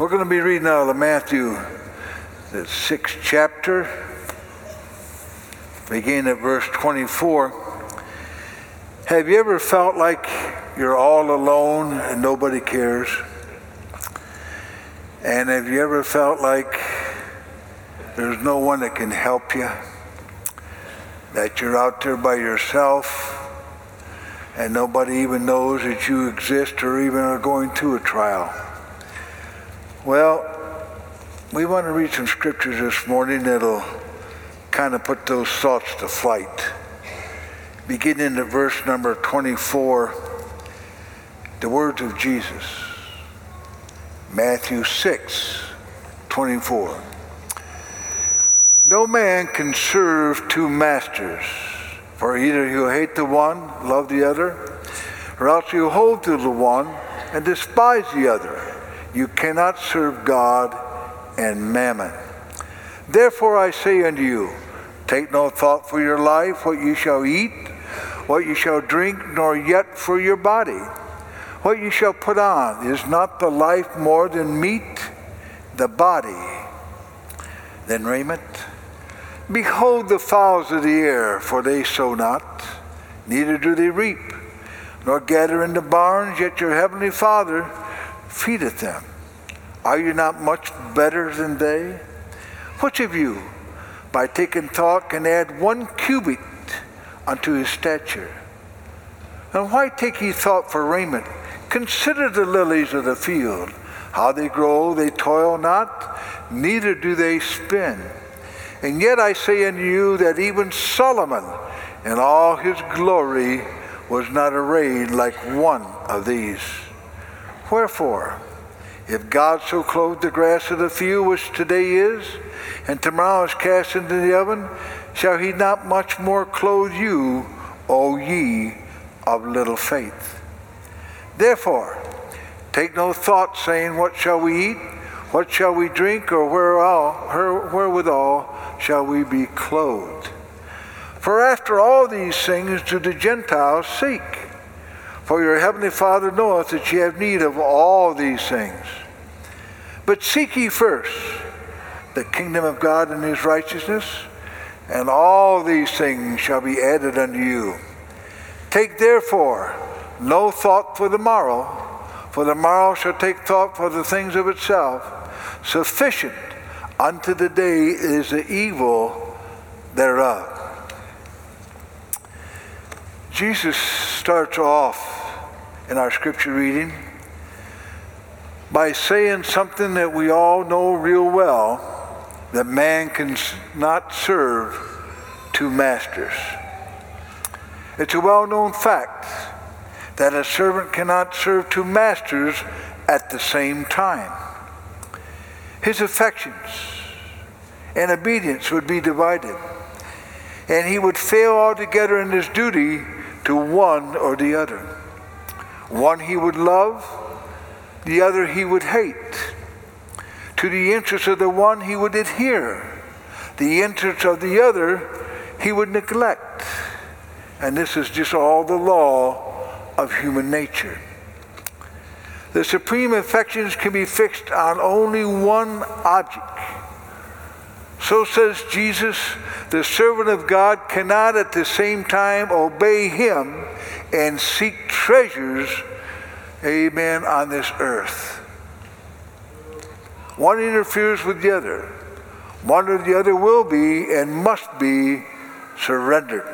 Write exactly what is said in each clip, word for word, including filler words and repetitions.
We're going to be reading out of Matthew, the sixth chapter, beginning at verse twenty-four. Have you ever felt like you're all alone and nobody cares? And have you ever felt like there's no one that can help you? That you're out there by yourself and nobody even knows that you exist or even are going through a trial? Well, we want to read some scriptures this morning that'll kind of put those thoughts to flight. Beginning at verse number twenty-four, the words of Jesus. Matthew six, twenty-four. No man can serve two masters, for either he'll hate the one, love the other, or else he'll hold to the one and despise the other. You cannot serve God and mammon. Therefore I say unto you, take no thought for your life, what you shall eat, what you shall drink, nor yet for your body, what you shall put on. Is not the life more than meat, the body than raiment? Behold the fowls of the air, for they sow not, neither do they reap, nor gather into barns, yet your heavenly Father feedeth them. Are you not much better than they? Which of you, by taking thought, can add one cubit unto his stature? And why take ye thought for raiment? Consider the lilies of the field, how they grow, they toil not, neither do they spin. And yet I say unto you that even Solomon in all his glory was not arrayed like one of these. Wherefore, if God so clothed the grass of the field, which today is, and tomorrow is cast into the oven, shall he not much more clothe you, O ye of little faith? Therefore, take no thought, saying, what shall we eat? What shall we drink? Or wherewithal shall we be clothed? For after all these things do the Gentiles seek. For your heavenly Father knoweth that ye have need of all these things. But seek ye first the kingdom of God and his righteousness, and all these things shall be added unto you. Take therefore no thought for the morrow, for the morrow shall take thought for the things of itself. Sufficient unto the day is the evil thereof. Jesus starts off in our scripture reading by saying something that we all know real well, that man can not serve two masters. It's a well-known fact that a servant cannot serve two masters at the same time. His affections and obedience would be divided, and he would fail altogether in his duty to one or the other. One he would love, the other he would hate. To the interest of the one he would adhere, the interest of the other he would neglect. And this is just all the law of human nature. The supreme affections can be fixed on only one object. So says Jesus, the servant of God cannot at the same time obey him and seek treasures, amen, on this earth. One interferes with the other. One or the other will be and must be surrendered.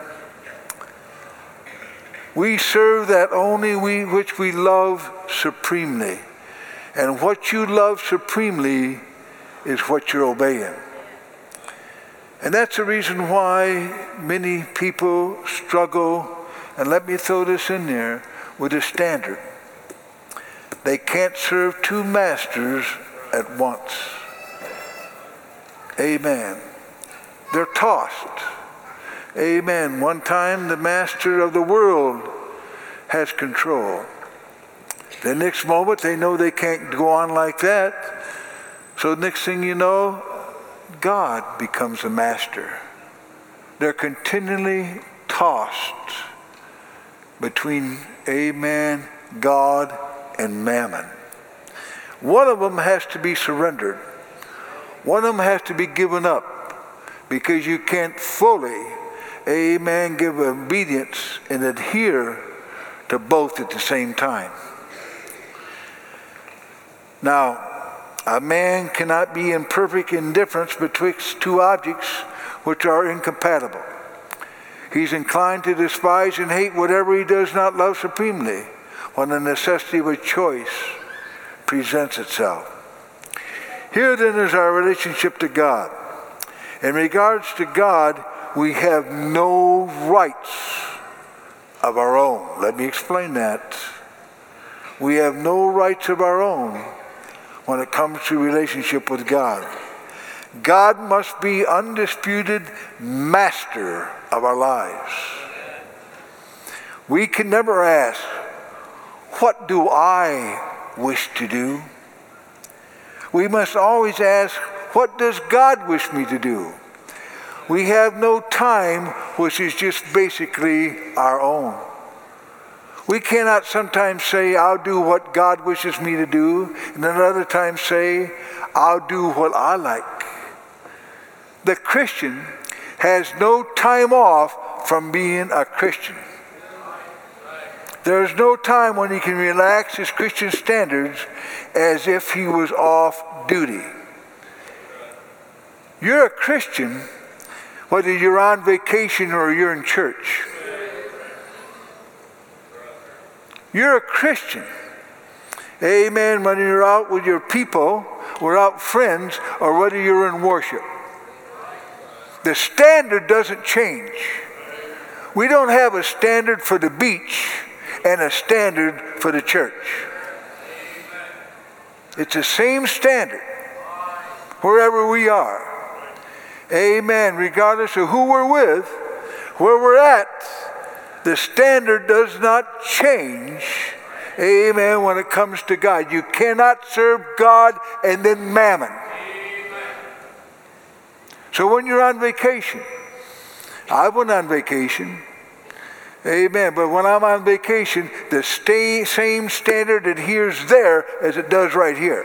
We serve that only we which we love supremely. And what you love supremely is what you're obeying. And that's the reason why many people struggle, and let me throw this in there, with a standard. They can't serve two masters at once. Amen. They're tossed. Amen. One time the master of the world has control. The next moment they know they can't go on like that. So next thing you know, God becomes the master. They're continually tossed between, amen, God and mammon. One of them has to be surrendered. One of them has to be given up, because you can't fully, amen, give obedience and adhere to both at the same time. Now, a man cannot be in perfect indifference betwixt two objects which are incompatible. He's inclined to despise and hate whatever he does not love supremely when the necessity of a choice presents itself. Here then is our relationship to God. In regards to God, we have no rights of our own. Let me explain that. We have no rights of our own when it comes to relationship with God. God must be undisputed master of our lives. We can never ask, what do I wish to do? We must always ask, what does God wish me to do? We have no time which is just basically our own. We cannot sometimes say, I'll do what God wishes me to do, and then another time say, I'll do what I like. The Christian has no time off from being a Christian. There's no time when he can relax his Christian standards as if he was off duty. You're a Christian whether you're on vacation or you're in church. You're a Christian, amen, whether you're out with your people, without friends, or whether you're in worship. The standard doesn't change. We don't have a standard for the beach and a standard for the church. It's the same standard wherever we are. Amen. Regardless of who we're with, where we're at, the standard does not change. Amen. When it comes to God, you cannot serve God and then mammon. So when you're on vacation, I went on vacation. Amen. But when I'm on vacation, the stay, same standard adheres there as it does right here.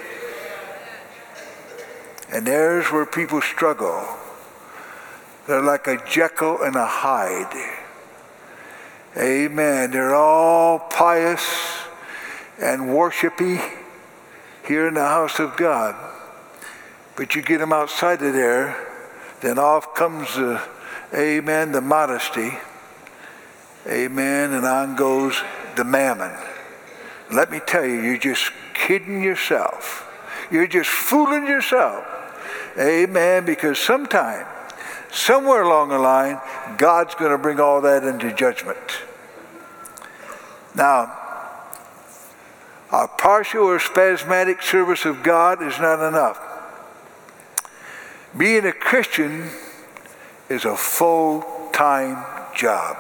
And there's where people struggle. They're like a Jekyll and a Hyde. Amen. They're all pious and worshipy here in the house of God. But you get them outside of there, then off comes the, amen, the modesty. Amen. And on goes the mammon. Let me tell you, you're just kidding yourself. You're just fooling yourself. Amen. Because sometime, somewhere along the line, God's going to bring all that into judgment. Now, a partial or spasmodic service of God is not enough. Being a Christian is a full-time job.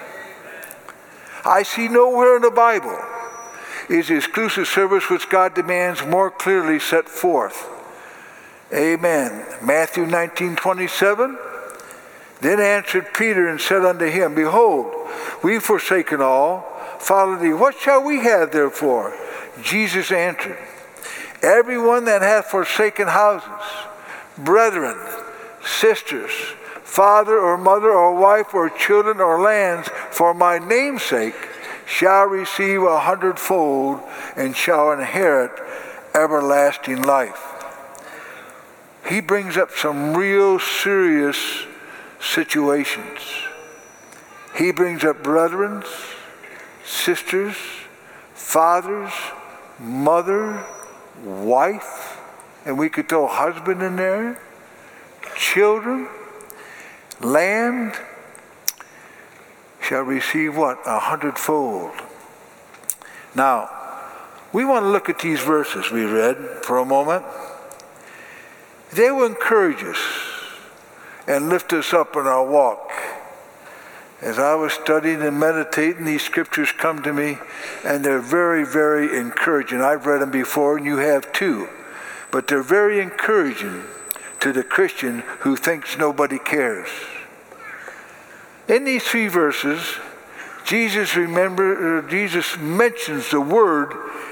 I see nowhere in the Bible is the exclusive service which God demands more clearly set forth. Amen. Matthew nineteen twenty-seven. Then answered Peter and said unto him, Behold, we've forsaken all, followed thee. What shall we have therefore? Jesus answered, Everyone that hath forsaken houses, brethren, sisters, father or mother or wife or children or lands, for my name's sake, shall receive a hundredfold and shall inherit everlasting life. He brings up some real serious situations. He brings up brethren, sisters, fathers, mother, wife, and we could throw husband in there, children, land, shall receive what? A hundredfold. Now, we want to look at these verses we read for a moment. They will encourage us and lift us up in our walk. As I was studying and meditating, these scriptures come to me, and they're very, very encouraging. I've read them before, and you have too. But they're very encouraging to the Christian who thinks nobody cares. In these three verses, Jesus remember, Jesus mentions the word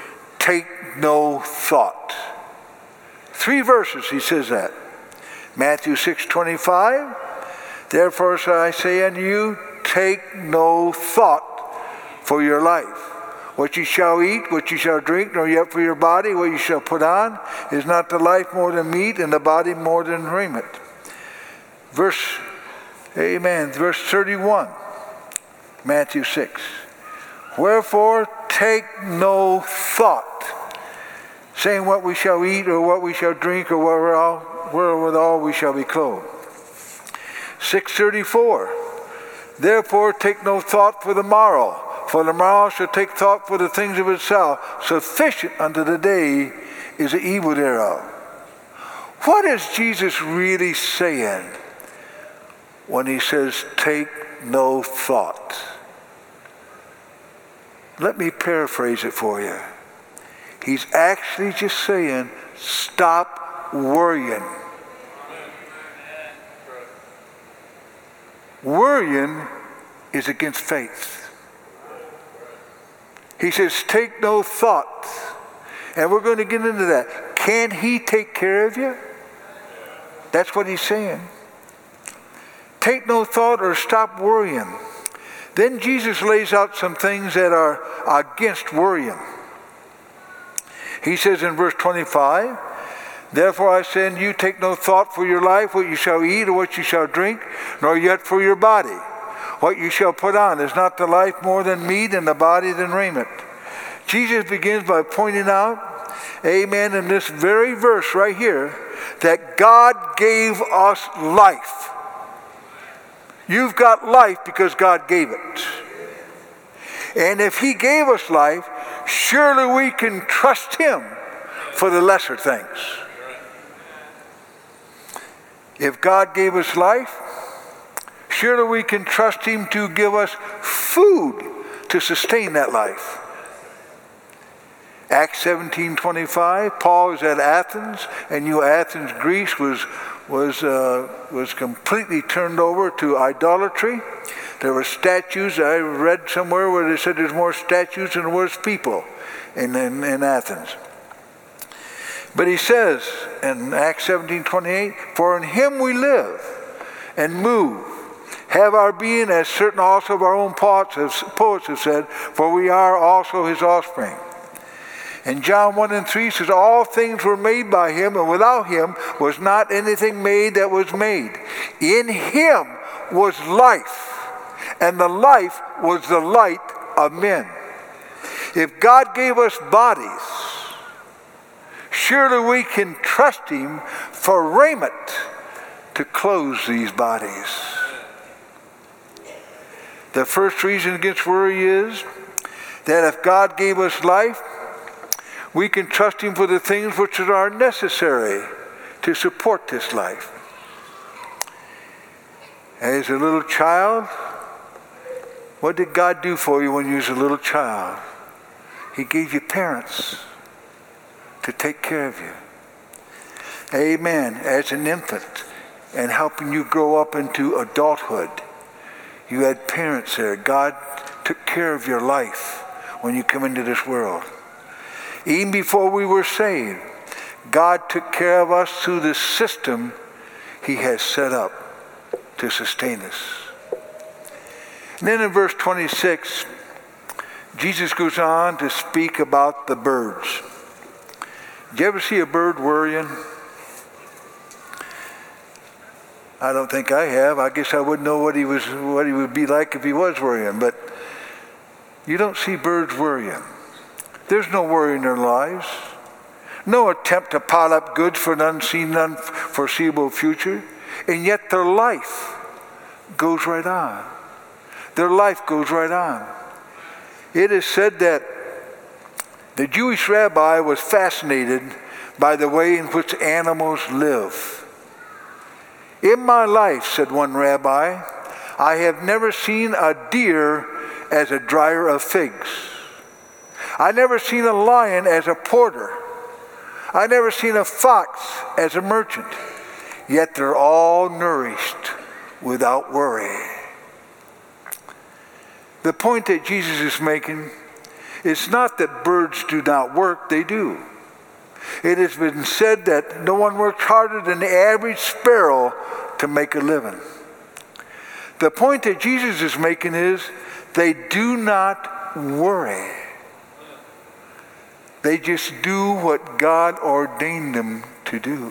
take no thought. Three verses he says that. Matthew six twenty-five, therefore I say unto you, take no thought for your life. What you shall eat, what you shall drink, nor yet for your body, what you shall put on. Is not the life more than meat, and the body more than raiment? Verse, amen, verse thirty-one, Matthew six. Wherefore take no thought, saying what we shall eat, or what we shall drink, or wherewithal we shall be clothed. six thirty-four. Therefore take no thought for the morrow, for the morrow shall take thought for the things of itself. Sufficient unto the day is the evil thereof. What is Jesus really saying when he says, take no thought? Let me paraphrase it for you. He's actually just saying, stop worrying. Worrying is against faith. He says, take no thought. And we're going to get into that. Can he take care of you? That's what he's saying. Take no thought or stop worrying. Then Jesus lays out some things that are against worrying. He says in verse twenty-five, therefore I say unto you, take no thought for your life, what you shall eat or what you shall drink, nor yet for your body, what you shall put on. Is not the life more than meat, and the body than raiment? Jesus begins by pointing out, amen, in this very verse right here, that God gave us life. You've got life because God gave it. And if he gave us life, surely we can trust him for the lesser things. If God gave us life, surely we can trust him to give us food to sustain that life. Acts seventeen twenty-five, Paul is at Athens, and you know Athens, Greece was was uh, was completely turned over to idolatry. There were statues. I read somewhere where they said there's more statues than there was people in, in, in Athens. But he says in Acts seventeen twenty-eight, for in him we live and move, have our being, as certain also of our own poets have, poets have said, for we are also his offspring. And John one and three says, all things were made by him, and without him was not anything made that was made. In him was life, and the life was the light of men. If God gave us bodies, surely we can trust him for raiment to clothe these bodies. The first reason against worry is that if God gave us life, we can trust him for the things which are necessary to support this life. As a little child, what did God do for you when you was a little child? He gave you parents to take care of you. Amen. As an infant and helping you grow up into adulthood, you had parents there. God took care of your life when you come into this world. Even before we were saved, God took care of us through the system he has set up to sustain us. And then in verse twenty-six, Jesus goes on to speak about the birds. Did you ever see a bird worrying? I don't think I have. I guess I wouldn't know what he was, what he would be like if he was worrying. But you don't see birds worrying. There's no worry in their lives. No attempt to pile up goods for an unseen, unforeseeable future. And yet their life goes right on. Their life goes right on. It is said that the Jewish rabbi was fascinated by the way in which animals live. In my life, said one rabbi, I have never seen a deer as a dryer of figs. I never seen a lion as a porter. I never seen a fox as a merchant. Yet they're all nourished without worry. The point that Jesus is making It's not that birds do not work, they do. It has been said that no one works harder than the average sparrow to make a living. The point that Jesus is making is they do not worry. They just do what God ordained them to do.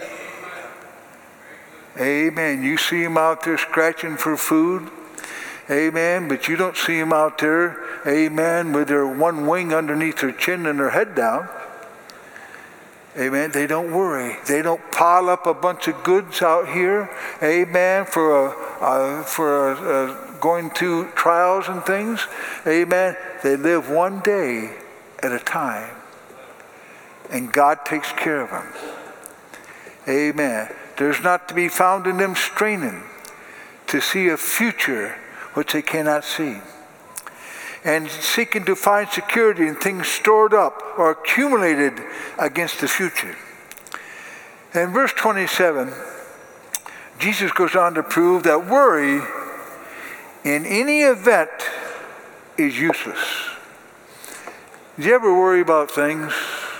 Amen. You see them out there scratching for food. Amen. But you don't see them out there, amen, with their one wing underneath their chin and their head down. Amen. They don't worry. They don't pile up a bunch of goods out here. Amen. For a, a for a, a going through trials and things. Amen. They live one day at a time, and God takes care of them. Amen. There's not to be found in them straining to see a future which they cannot see, and seeking to find security in things stored up or accumulated against the future. In verse twenty-seven, Jesus goes on to prove that worry in any event is useless. Do you ever worry about things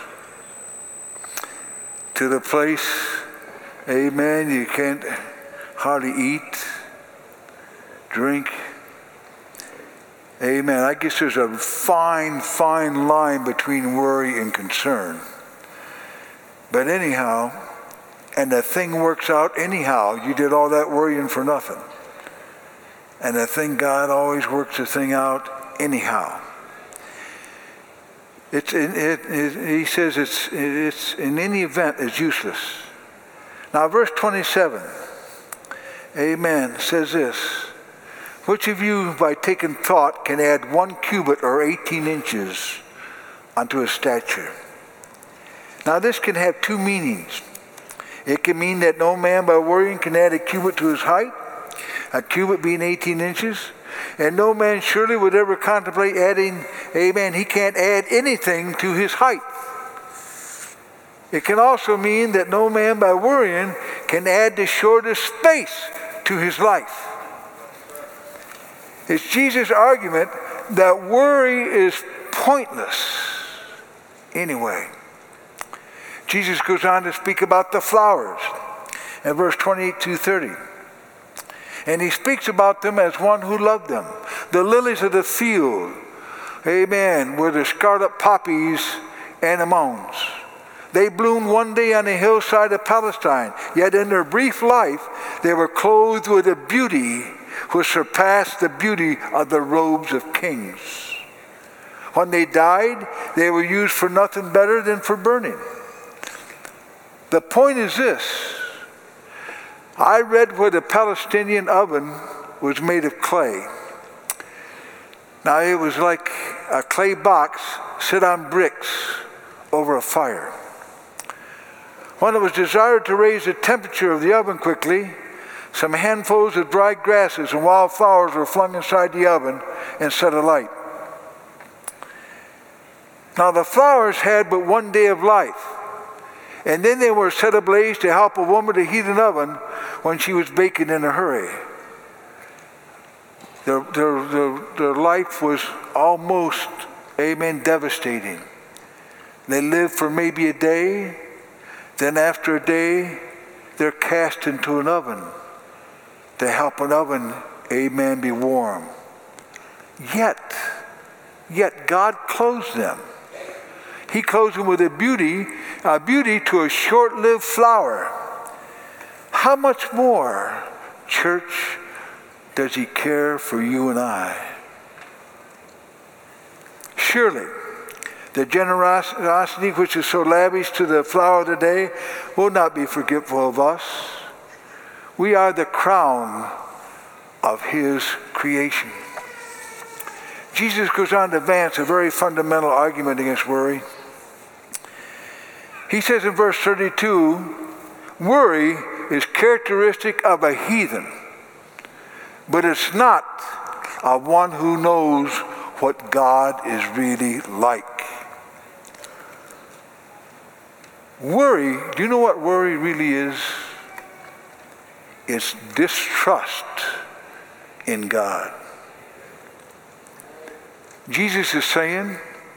to the place, amen, you can't hardly eat, drink? Amen. I guess there's a fine, fine line between worry and concern. But anyhow, and the thing works out anyhow. You did all that worrying for nothing. And the thing, God always works the thing out anyhow. It's it, it, it, he says it's it's in any event it's useless. Now verse twenty-seven, amen, says this: which of you by taking thought can add one cubit or eighteen inches unto his stature? Now this can have two meanings. It can mean that no man by worrying can add a cubit to his height, a cubit being eighteen inches. And no man surely would ever contemplate adding, amen, he can't add anything to his height. It can also mean that no man by worrying can add the shortest space to his life. It's Jesus' argument that worry is pointless anyway. Jesus goes on to speak about the flowers in verse twenty-eight to thirty. And he speaks about them as one who loved them. The lilies of the field, amen, were the scarlet poppies and anemones. They bloomed one day on the hillside of Palestine, yet in their brief life they were clothed with a beauty which surpassed the beauty of the robes of kings. When they died, they were used for nothing better than for burning. The point is this: I read where the Palestinian oven was made of clay. Now it was like a clay box set on bricks over a fire. When it was desired to raise the temperature of the oven quickly, some handfuls of dried grasses and wild flowers were flung inside the oven and set alight. Now the flowers had but one day of life, and then they were set ablaze to help a woman to heat an oven when she was baking in a hurry. Their, their, their, their life was almost, amen, devastating. They lived for maybe a day, then after a day, they're cast into an oven to help an oven, amen, be warm. Yet, yet God clothes them. He clothes them with a beauty, a beauty to a short-lived flower. How much more, church, does he care for you and I? Surely, the generosity which is so lavish to the flower of the day will not be forgetful of us. We are the crown of his creation. Jesus goes on to advance a very fundamental argument against worry. He says in verse thirty-two, worry is characteristic of a heathen, but it's not of one who knows what God is really like. Worry, do you know what worry really is? It's distrust in God. Jesus is saying,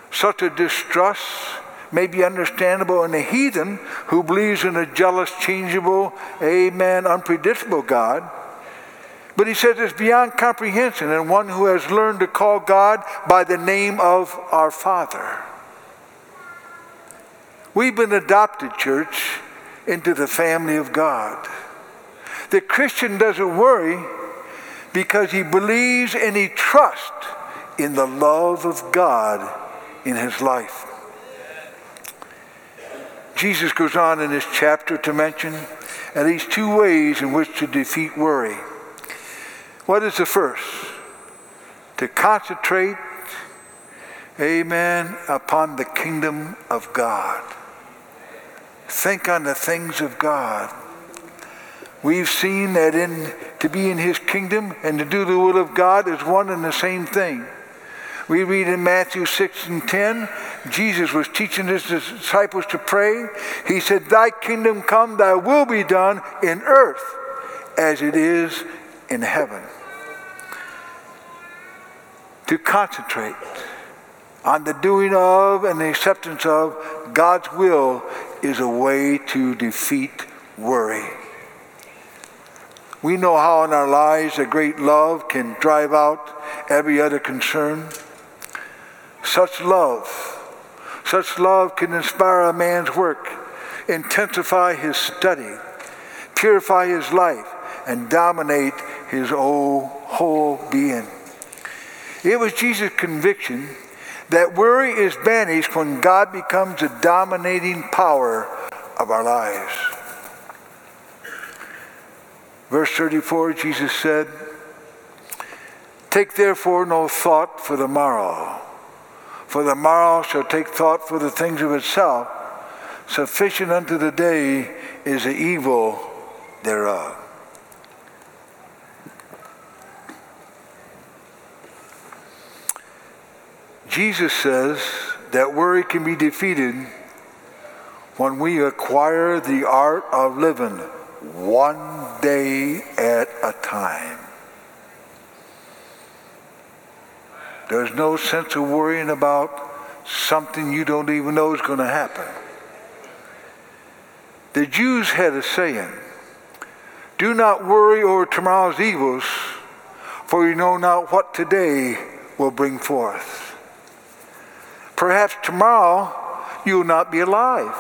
Such a distrust may be understandable in a heathen who believes in a jealous, changeable, amen, unpredictable God. But he says it's beyond comprehension in one who has learned to call God by the name of our Father. We've been adopted, church, into the family of God. The Christian doesn't worry because he believes and he trusts in the love of God in his life. Jesus goes on in this chapter to mention at least two ways in which to defeat worry. What is the first? To concentrate, amen, upon the kingdom of God. Think on the things of God. We've seen that in to be in his kingdom and to do the will of God is one and the same thing. We read in Matthew six and ten, Jesus was teaching his disciples to pray. He said, thy kingdom come, thy will be done in earth as it is in heaven. To concentrate on the doing of and the acceptance of God's will is a way to defeat worry. We know how in our lives a great love can drive out every other concern. Such love, such love can inspire a man's work, intensify his study, purify his life, and dominate his whole, whole being. It was Jesus' conviction that worry is banished when God becomes the dominating power of our lives. Verse thirty-four, Jesus said, take therefore no thought for the morrow, for the morrow shall take thought for the things of itself. Sufficient unto the day is the evil thereof. Jesus says that worry can be defeated when we acquire the art of living one day at a time. There's no sense of worrying about something you don't even know is going to happen. The Jews had a saying, do not worry over tomorrow's evils, for you know not what today will bring forth. Perhaps tomorrow you will not be alive.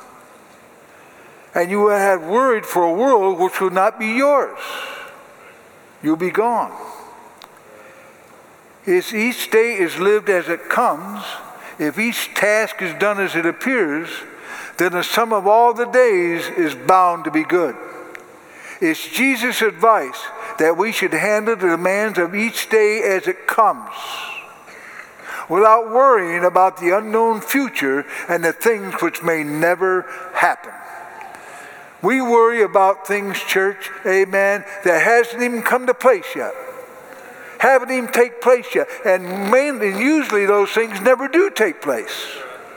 And you will have worried for a world which will not be yours. You'll be gone. If each day is lived as it comes, if each task is done as it appears, then the sum of all the days is bound to be good. It's Jesus' advice that we should handle the demands of each day as it comes, without worrying about the unknown future and the things which may never happen. We worry about things, church, amen, that hasn't even come to place yet. Haven't even take place yet. And mainly, usually those things never do take place.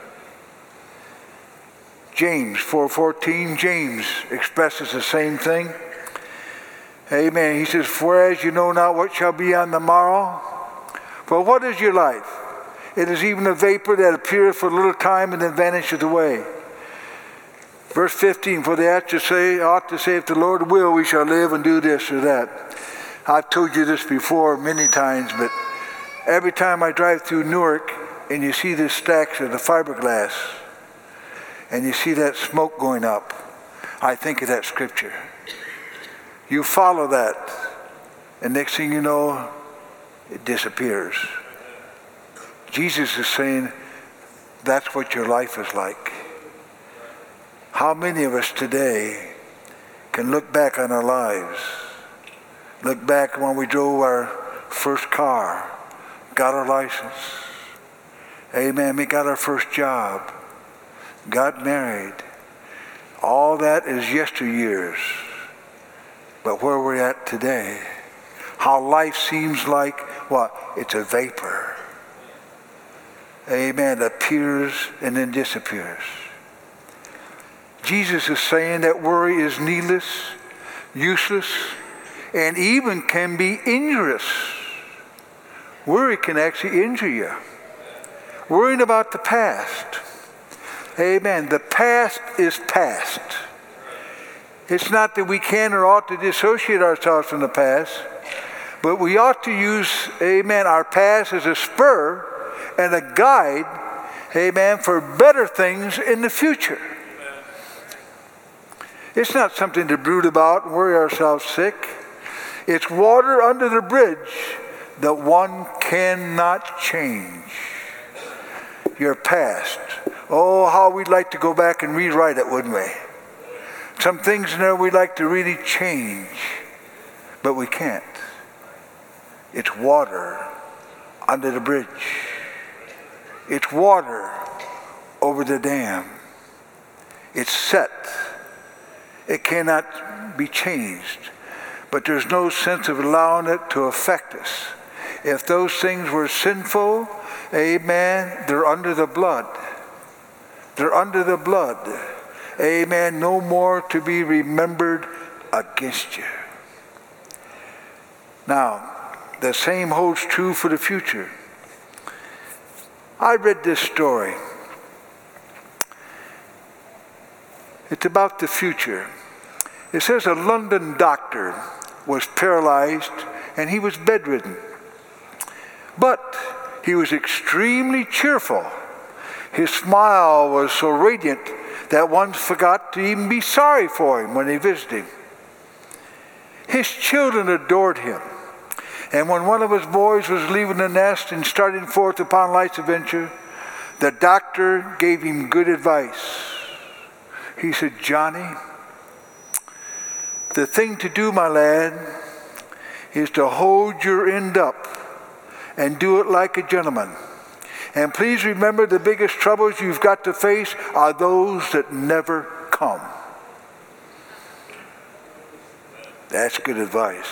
James four fourteen, James expresses the same thing. Amen. He says, for as you know not what shall be on the morrow, for what is your life? It is even a vapor that appeareth for a little time and then vanisheth away. Verse fifteen, for they ought to say, ought to say, if the Lord will, we shall live and do this or that. I've told you this before many times, but every time I drive through Newark and you see the stacks of the fiberglass and you see that smoke going up, I think of that scripture. You follow that, and next thing you know, it disappears. Jesus is saying, that's what your life is like. How many of us today can look back on our lives, look back when we drove our first car, got our license, amen, we got our first job, got married. All that is yesteryears. But where we're at today, how life seems like, what? It's a vapor. Amen, it appears and then disappears. Jesus is saying that worry is needless, useless, and even can be injurious. Worry can actually injure you. Worrying about the past. Amen. The past is past. It's not that we can or ought to dissociate ourselves from the past, but we ought to use, amen, our past as a spur and a guide, amen, for better things in the future. It's not something to brood about and worry ourselves sick. It's water under the bridge that one cannot change. Your past. Oh, how we'd like to go back and rewrite it, wouldn't we? Some things in there we'd like to really change, but we can't. It's water under the bridge. It's water over the dam. It's set. It cannot be changed. But there's no sense of allowing it to affect us. If those things were sinful, amen, they're under the blood. They're under the blood. Amen. No more to be remembered against you. Now, the same holds true for the future. I read this story. It's about the future. It says a London doctor was paralyzed and he was bedridden. But he was extremely cheerful. His smile was so radiant that one forgot to even be sorry for him when they visited him. His children adored him. And when one of his boys was leaving the nest and starting forth upon life's adventure, the doctor gave him good advice. He said, "Johnny, the thing to do, my lad, is to hold your end up and do it like a gentleman. And please remember, the biggest troubles you've got to face are those that never come." That's good advice.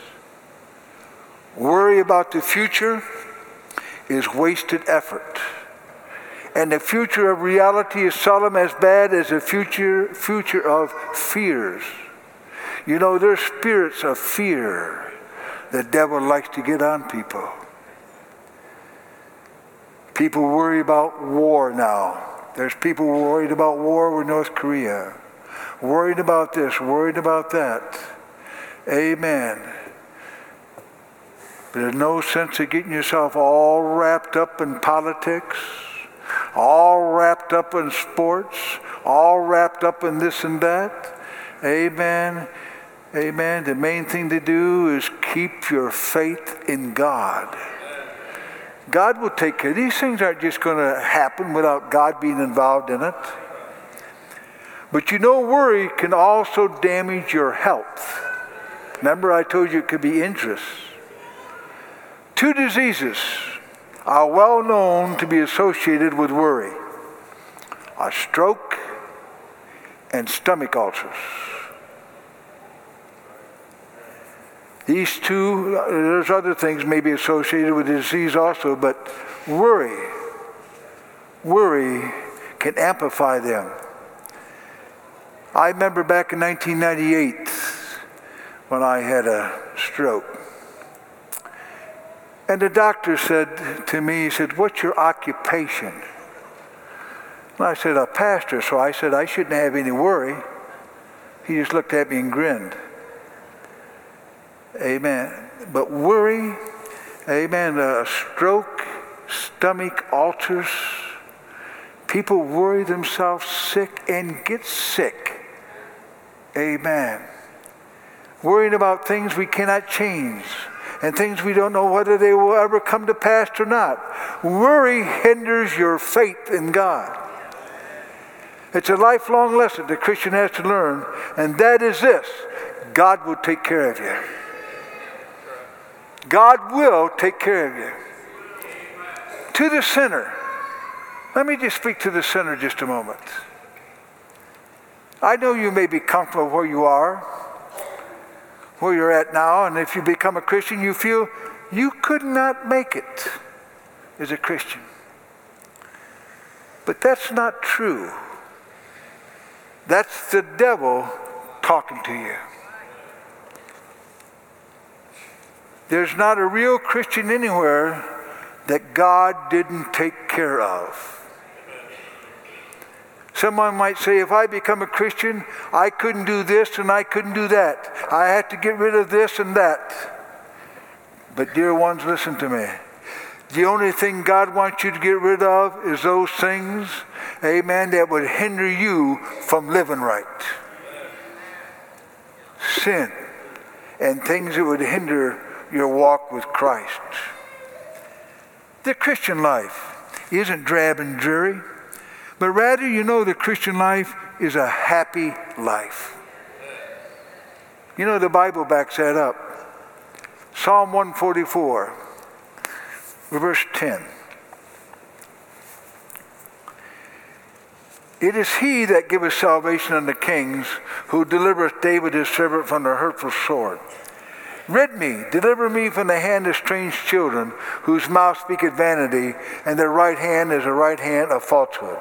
Worry about the future is wasted effort. And the future of reality is seldom as bad as the future, future of fears. You know, there's spirits of fear the devil likes to get on people. People worry about war now. There's people worried about war with North Korea. Worried about this, worried about that. Amen. But there's no sense of getting yourself all wrapped up in politics, all wrapped up in sports, all wrapped up in this and that. Amen. Amen. The main thing to do is keep your faith in God. God will take care. These things aren't just going to happen without God being involved in it. But you know, worry can also damage your health. Remember, I told you it could be injurious. Two diseases are well known to be associated with worry: a stroke and stomach ulcers. These two, there's other things may be associated with the disease also, but worry, worry can amplify them. I remember back in nineteen ninety-eight when I had a stroke. And the doctor said to me, he said, "What's your occupation?" And I said, "A pastor." So I said, I shouldn't have any worry. He just looked at me and grinned. Amen. But worry, amen, a stroke, stomach ulcers, people worry themselves sick and get sick. Amen. Worrying about things we cannot change and things we don't know whether they will ever come to pass or not. Worry hinders your faith in God. It's a lifelong lesson the Christian has to learn, and that is this: God will take care of you. God will take care of you. To the sinner, let me just speak to the sinner just a moment. I know you may be comfortable where you are, where you're at now, and if you become a Christian, you feel you could not make it as a Christian. But that's not true. That's the devil talking to you. There's not a real Christian anywhere that God didn't take care of. Someone might say, if I become a Christian, I couldn't do this and I couldn't do that. I had to get rid of this and that. But dear ones, listen to me. The only thing God wants you to get rid of is those things, amen, that would hinder you from living right. Sin and things that would hinder your walk with Christ. The Christian life isn't drab and dreary, but rather, you know, the Christian life is a happy life. You know, the Bible backs that up. Psalm one forty-four, verse ten. It is he that giveth salvation unto kings, who delivereth David his servant from the hurtful sword. Rid me, deliver me from the hand of strange children, whose mouth speaketh vanity, and their right hand is a right hand of falsehood.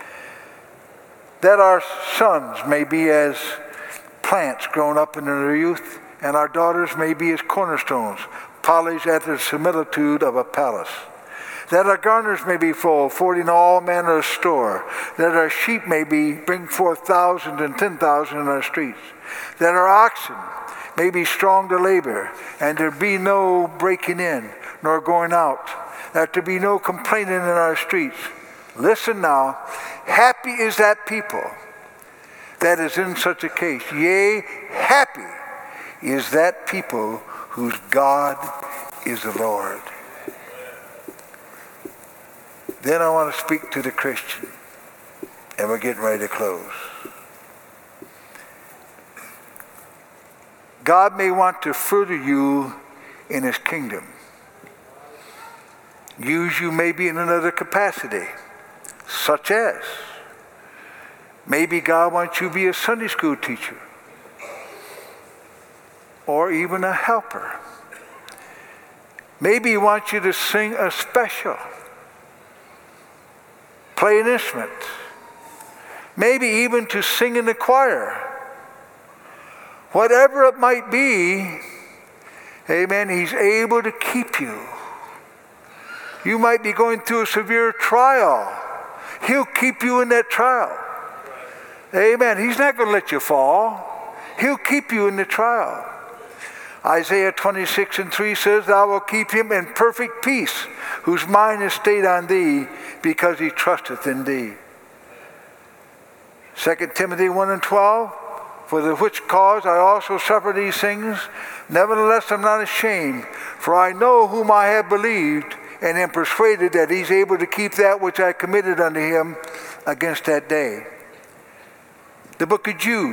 That our sons may be as plants grown up in their youth, and our daughters may be as cornerstones, polished after the similitude of a palace. That our garners may be full, affording all manner of store. That our sheep may be bring forth thousands and ten thousand in our streets. That our oxen may be strong to labor, and there be no breaking in, nor going out. That there be no complaining in our streets. Listen now, happy is that people that is in such a case. Yea, happy is that people whose God is the Lord. Then I want to speak to the Christian, and we're getting ready to close. God may want to further you in his kingdom. Use you maybe in another capacity, such as maybe God wants you to be a Sunday school teacher, or even a helper. Maybe he wants you to sing a special, play an instrument, maybe even to sing in the choir. Whatever it might be, amen, he's able to keep you. You might be going through a severe trial. He'll keep you in that trial. Amen. He's not going to let you fall. He'll keep you in the trial. Isaiah twenty-six and three says, thou wilt keep him in perfect peace, whose mind is stayed on thee, because he trusteth in thee. Second Timothy one and twelve, for the which cause I also suffer these things, nevertheless I'm not ashamed, for I know whom I have believed, and am persuaded that he's able to keep that which I committed unto him against that day. The book of Jude,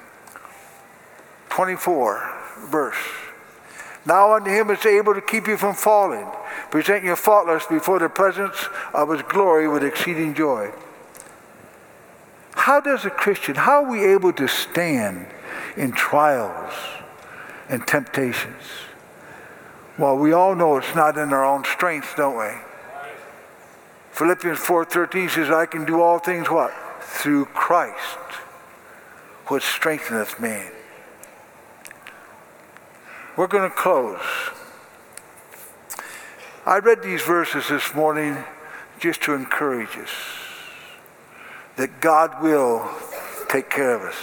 twenty-four verse. Now unto him is able to keep you from falling, present you faultless before the presence of his glory with exceeding joy. How does a Christian, how are we able to stand in trials and temptations? Well, we all know it's not in our own strength, don't we? Philippians four thirteen says, I can do all things what? Through Christ, which strengtheneth me. We're going to close. I read these verses this morning just to encourage us that God will take care of us.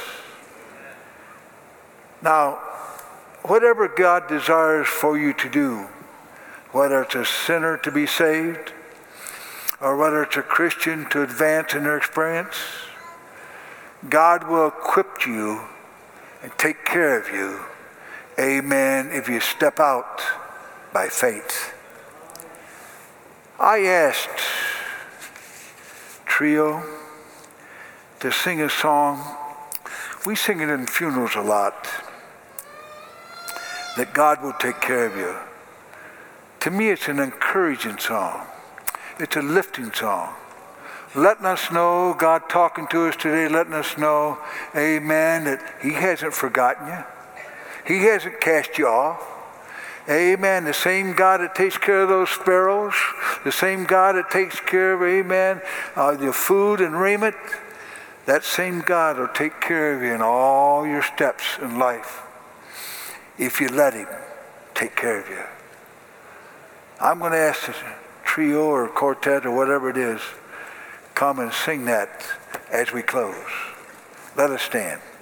Now, whatever God desires for you to do, whether it's a sinner to be saved, or whether it's a Christian to advance in their experience, God will equip you and take care of you, amen, if you step out by faith. I asked Trio to sing a song. We sing it in funerals a lot, that God will take care of you. To me, it's an encouraging song. It's a lifting song. Letting us know, God talking to us today, letting us know, amen, that he hasn't forgotten you. He hasn't cast you off. Amen. The same God that takes care of those sparrows, the same God that takes care of, amen, uh, your food and raiment, that same God will take care of you in all your steps in life if you let him take care of you. I'm going to ask trio or quartet or whatever it is, come and sing that as we close. Let us stand.